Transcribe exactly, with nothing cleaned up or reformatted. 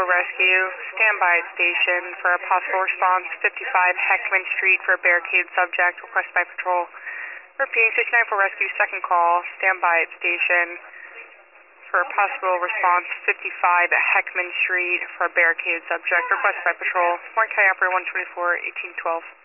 Rescue, stand by at station for a possible response. fifty-five Heckman Street for a barricade subject, requested by patrol. Repeating, six nine four Rescue, second call, stand by at station for a possible response. fifty-five Heckman Street for a barricade subject, requested by patrol. Morning County Operator one twenty-four, eighteen twelve.